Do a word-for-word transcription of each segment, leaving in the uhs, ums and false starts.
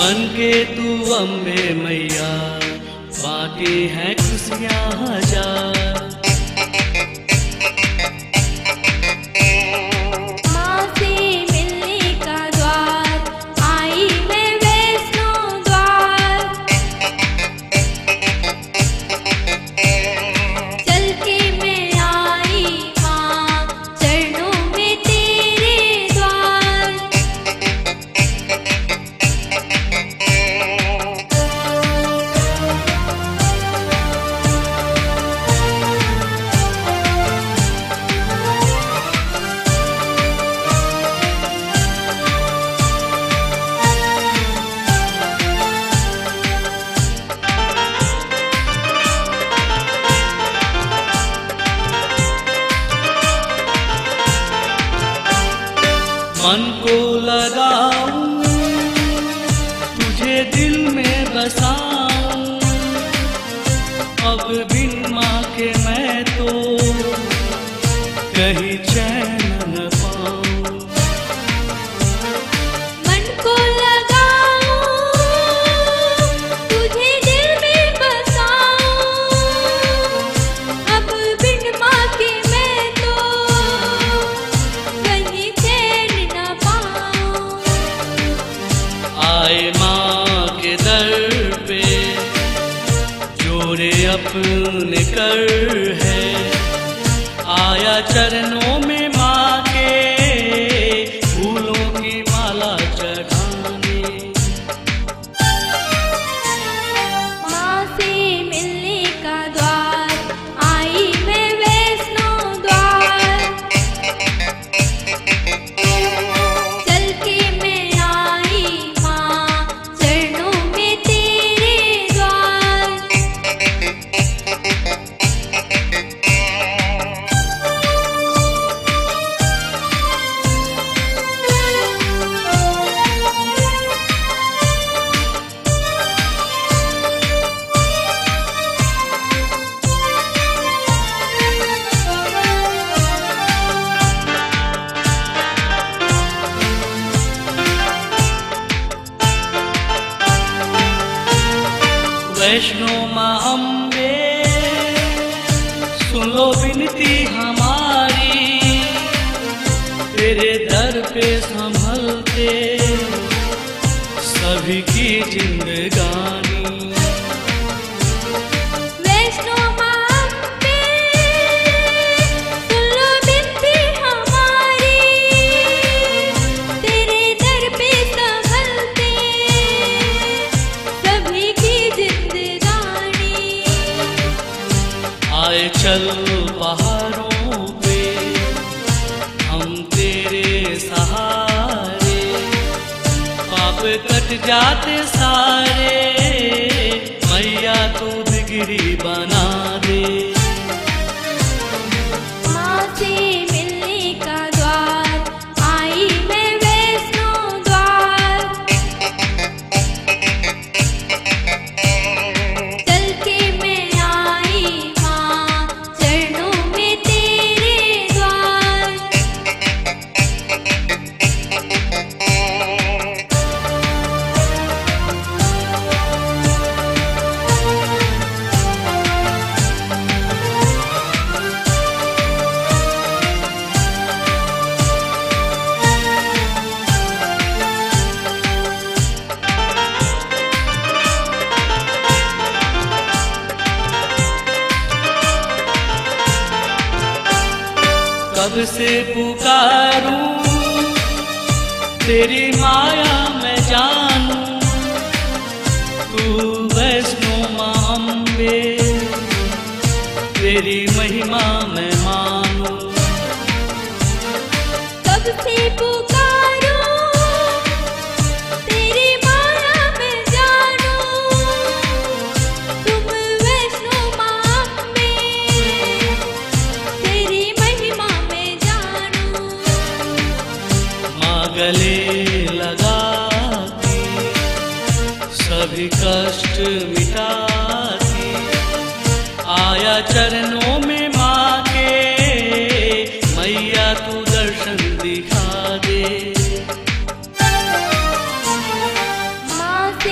बन के तू अम्बे मैया बाटे हैं खुशियाँ हजार। माँ से मिलने का द्वार आई मैं वैष्णो द्वार। चल के मैं आई माँ चरणों में तेरे द्वार। मन को लगाऊं तुझे दिल में बसाऊं, अब बिन माँ के मैं तो कहीं चैन न पाऊं। मन को लगाऊं तुझे दिल में बसाऊं, अब बिन माँ के मैं तो कहीं चैन न पाऊं। आए माँ के दर पे जोड़े अपने कर है, आया चरणों में माँ के फूलों की माला चढ़ाने। माँ से मिलने का द्वार आई मैं वैष्णो द्वार। चल के मैं आई माँ चरणों में तेरे द्वार। वैष्णो माँ अम्बे सुन लो विनती हमारी, तेरे दर पे संभलते सभी की जिंदगानी। वैष्णो माँ अम्बे सुन लो विनती हमारी, तेरे दर पे संभलते सभी की जिंदगानी। आए चल पहाड़ों पे हम तेरे सहारे, पाप कट जाते सारे मैया तू बिगड़ी बना दे। माँ से मिलने का द्वार आई मैं वैष्णो द्वार। चल के मैं आई माँ चरणों में तेरे द्वार। कब से पुकारूं तेरी माया मैं जानूं, तू वैष्णो माँ अम्बे तेरी महिमा मैं मानूं। कब से पुकारूं तेरी माया मैं जानूं, तुम वैष्णो माँ अम्बे तेरी महिमा मैं जानूं। माँ गले लगाती सभी कष्ट मिटाती, आया चरणों में माँ के मैया तू दर्शन दिखा दे। माँ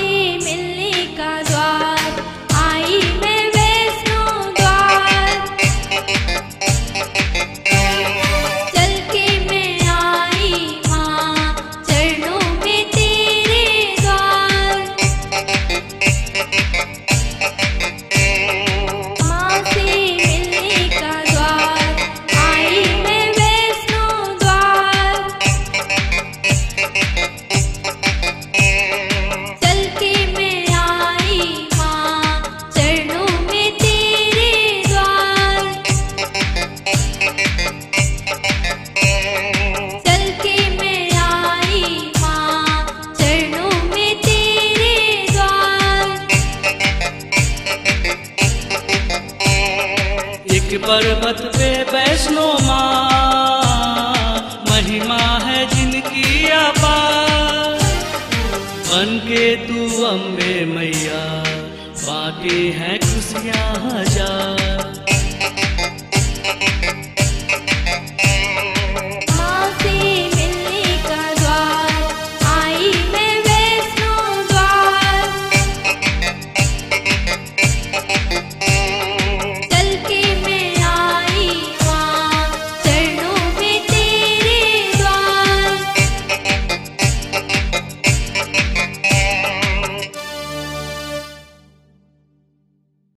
पर्वत पे वैष्णो माँ, महिमा है जिनकी अपार। बन के तू अम्बे मैया बाटी है खुशियाँ हजार।